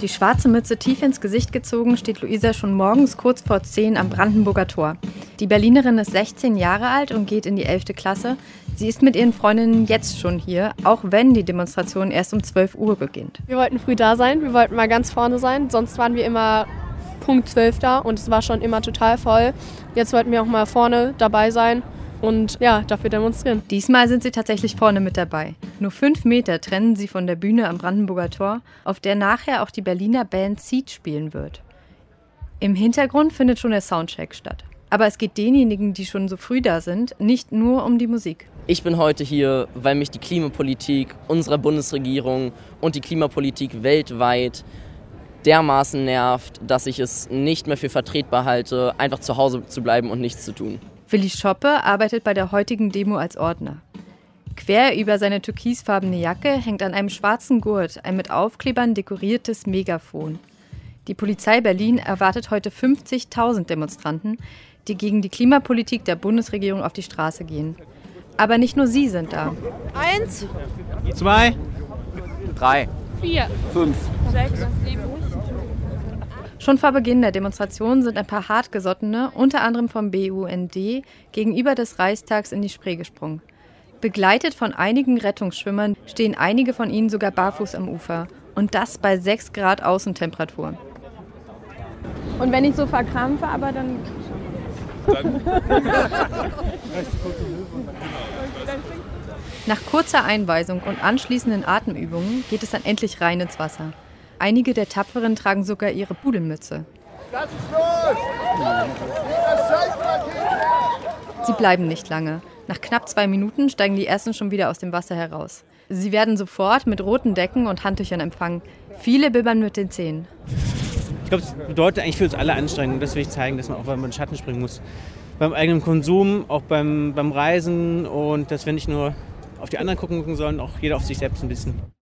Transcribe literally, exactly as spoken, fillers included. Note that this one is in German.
Die schwarze Mütze tief ins Gesicht gezogen, steht Luisa schon morgens kurz vor zehn am Brandenburger Tor. Die Berlinerin ist sechzehn Jahre alt und geht in die elfte Klasse. Sie ist mit ihren Freundinnen jetzt schon hier, auch wenn die Demonstration erst um zwölf Uhr beginnt. Wir wollten früh da sein, wir wollten mal ganz vorne sein, sonst waren wir immer Punkt zwölf da und es war schon immer total voll. Jetzt wollten wir auch mal vorne dabei sein und ja, dafür demonstrieren. Diesmal sind sie tatsächlich vorne mit dabei. Nur fünf Meter trennen sie von der Bühne am Brandenburger Tor, auf der nachher auch die Berliner Band Seed spielen wird. Im Hintergrund findet schon der Soundcheck statt. Aber es geht denjenigen, die schon so früh da sind, nicht nur um die Musik. Ich bin heute hier, weil mich die Klimapolitik unserer Bundesregierung und die Klimapolitik weltweit dermaßen nervt, dass ich es nicht mehr für vertretbar halte, einfach zu Hause zu bleiben und nichts zu tun. Willi Schoppe arbeitet bei der heutigen Demo als Ordner. Quer über seine türkisfarbene Jacke hängt an einem schwarzen Gurt ein mit Aufklebern dekoriertes Megafon. Die Polizei Berlin erwartet heute fünfzigtausend Demonstranten, die gegen die Klimapolitik der Bundesregierung auf die Straße gehen. Aber nicht nur sie sind da. Eins, zwei, drei, vier, fünf, sechs, sieben. Schon vor Beginn der Demonstration sind ein paar Hartgesottene, unter anderem vom B U N D, gegenüber des Reichstags in die Spree gesprungen. Begleitet von einigen Rettungsschwimmern stehen einige von ihnen sogar barfuß am Ufer. Und das bei sechs Grad Außentemperatur. Und wenn ich so verkrampfe, aber dann... Nach kurzer Einweisung und anschließenden Atemübungen geht es dann endlich rein ins Wasser. Einige der Tapferen tragen sogar ihre Pudelmütze. Sie bleiben nicht lange. Nach knapp zwei Minuten steigen die ersten schon wieder aus dem Wasser heraus. Sie werden sofort mit roten Decken und Handtüchern empfangen. Viele bibbern mit den Zähnen. Ich glaube, es bedeutet eigentlich für uns alle Anstrengung. Das will ich zeigen, dass man auch über den Schatten springen muss. Beim eigenen Konsum, auch beim, beim Reisen und dass wir nicht nur auf die anderen gucken sollen, auch jeder auf sich selbst ein bisschen.